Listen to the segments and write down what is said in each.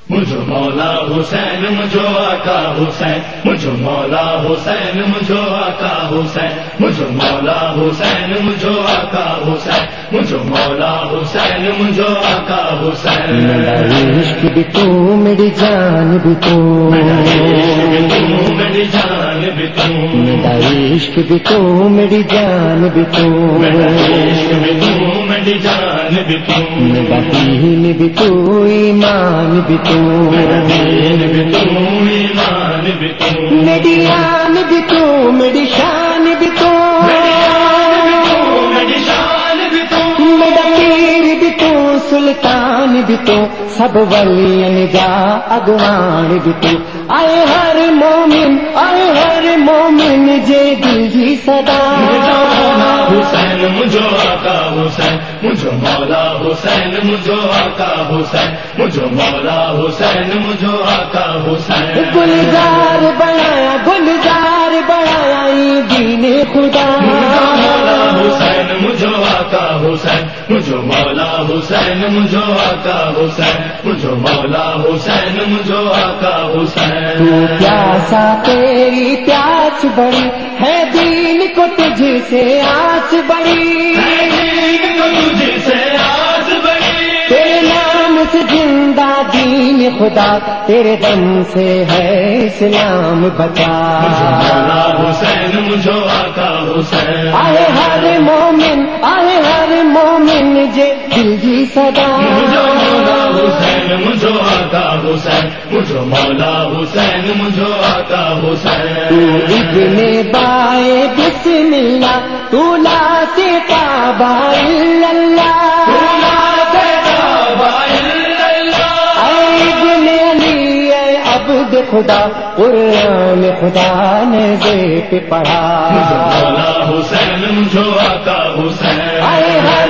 مجھو مولا حسین مجھو آقا حسین مجھو مولا حسین مجھو آقا حسین مجھو مولا حسین مجھو آقا حسین مجھو مولا حسین مجھو آقا حسین میرا عشق بھی تو میری جان بھی تو میری جان بھی تو میرا عشق بھی تو میری جان بھی تو میرا عشق بھی تو میری جان بھی تو میرا دین بھی تو ایمان بھی تو میرا دین بھی تو ایمان بھی تو میری آن بھی تو میری شان بھی تو میری شان بھی تو میرا پیر بھی تو سلطان بھی تو سب ولیاں جا اگوان بھی تو آئے ہر مومن جے دل جی صدا حسین مجھو آقا حسین مجھو مولا حسین مجھو آقا حسین مجھو مولا حسین مجھو آقا حسین گلزار بنایا یہ دین خدا مولا حسین مجھو آقا حسین مجھو مولا حسین مجھو آقا حسین مجھو مولا حسین مجھو آقا حسین تو پیاسا تیری پیاس بڑی ہے دین کو تجھ سے آس بڑی تجھ سے آس بڑی تیرے نام سے زندہ دین خدا تیرے دم سے ہے اسلام بچا مولا حسین مجھو آقا حسین آئے ہر مومن جے دل جی صدا مجھو مولا حسین مجھو آقا حسین مجھو مولا حسین مجھو آقا حسین تو ابن بائے بسم اللہ تو لا سے کعبہ الا اللہ اے ابن علی اے عبد خدا قرآن خدا نے دے پہ پڑھا مولا حسین مجھو آقا حسین آئے ہر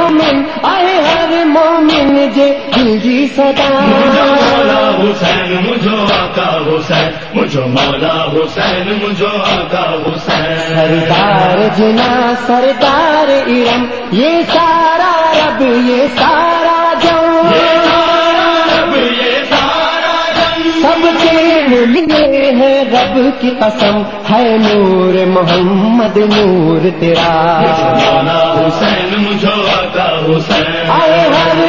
مومن جے دل جی صدا مولا حسین مجھو آقا حسین مجھو مولا حسین مجھو آقا حسین سردار جنا سردار ارم یہ سارا رب یہ سارا جو سب کے لیے ہے رب کی قسم ہے نور محمد نور تیرا مولا حسین مجھو آقا حسین آئے ہر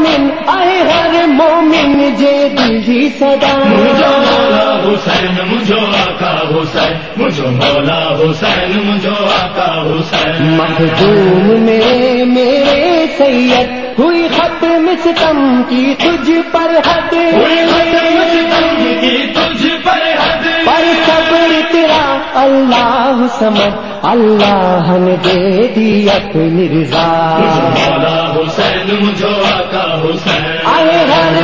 مومن جے دل جی صدا مجھو مولا حسین مجھو آقا حسین مجھو مولا حسین مجھو آقا حسین مخدوم میرے سید ہوئی ختم ستم کی تجھ پر حد تجھ پر حد پر صبر تیرا اللہ سمجھ اللہ نے دے دی اپنی رضا مولا حسین مجھو آقا حسین آئے ہر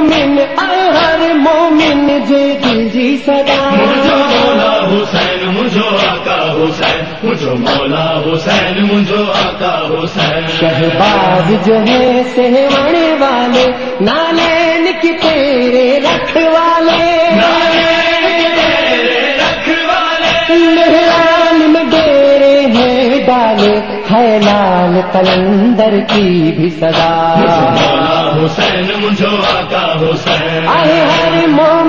مومن جے دل جی صدا مجھو مولا حسین مجھو آقا حسین مجھو مولا حسین مجھو آقا حسین شہباز جو ہے سہوانے والے نالین کی تیرے رکھوالے مہران میں ڈیرے ہیں ڈالے ہے لال قلندر کی بھی صدا مولا حسین مجھو آقا حسین آئے ہر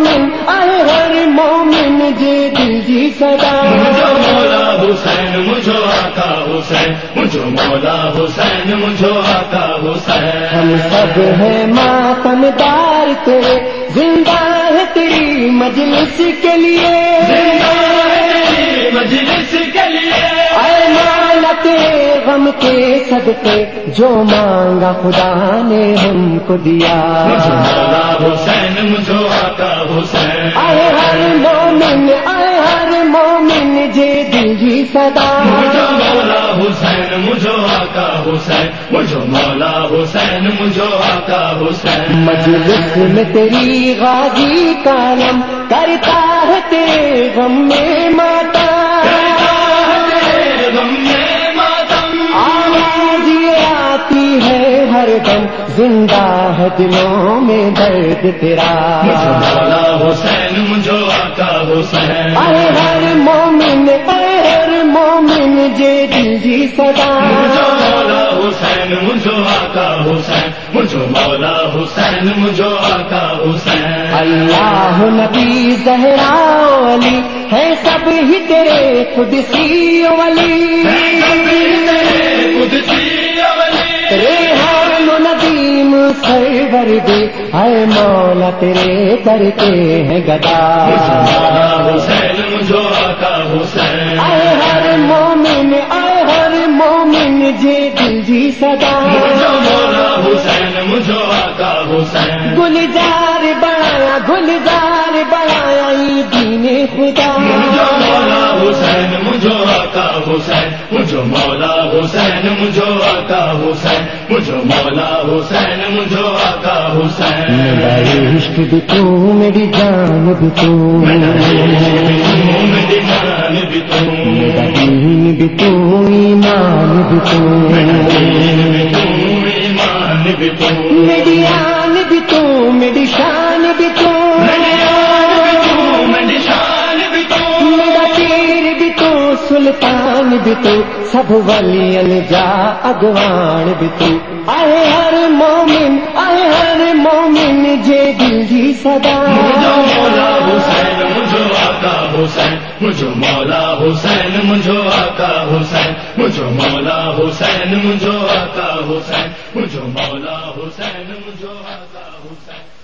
مومن جے دل جی صدا مجھو مولا حسین مجھو آقا حسین مجھو مولا حسین مجھو آقا حسین ہم سب ہیں ماتم دار تیرے زندہ ہے تیری مجلس کے لیے مجلس کے لیے اے مولا تیرے غم کے صدقے جو مانگا خدا نے ہم کو دیا مولا حسین مجھو آقا حسین اے ہر مومن جے دل جی صدا مجھو مولا حسین مجھو آقا حسین مجھو مولا حسین مجھو آقا حسین مجلس میں تیری غازی کالم کرتا ہے تیرے غم میں ماتا آواز یہ آتی ہے ہر دم زندہ ہے دلوں میں درد تیرا مولا حسین مجھو آقا حسین اے ہر مومن جے دل جی صدا مجھو مولا حسین مجھو آقا حسین مجھو مولا حسین مجھو آقا حسین اللہ نبی زہرا علی ہے سب ہی تیرے قدسی ولی ریحان و ندیم سرور دے اے مولا تیرے در کے ہیں گدا مولا حسین مجھو آقا حسین اے ہر مومن جے دل جی صدا مجھو مولا حسین مجھو آقا حسین گلزار بڑھایا یہ دین خدا مجھو مولا حسین مجھو آقا حسین مجھو مولا حسین مجھو آقا حسین مجھو مولا حسین مجھو آقا حسین میرا عشق بھی تو میری جان بھی تو میری جان بھی تو میرا دین بھی تو ایمان بھی تو ایمان بھی تو میری آن بھی تو میری شان بھی تو میری شان بھی تو میرا پیر بھی تو سلطان بھی تو سب ولیان جا اگوان بھی تو آئے ہر مومن جے دل جی صدا مجھو مولا حسین مجھو آقا حسین مجھو مولا حسین مجھو آقا حسین مجھو مولا حسین مجھو آقا حسین مجھو مولا حسین مجھو آقا حسین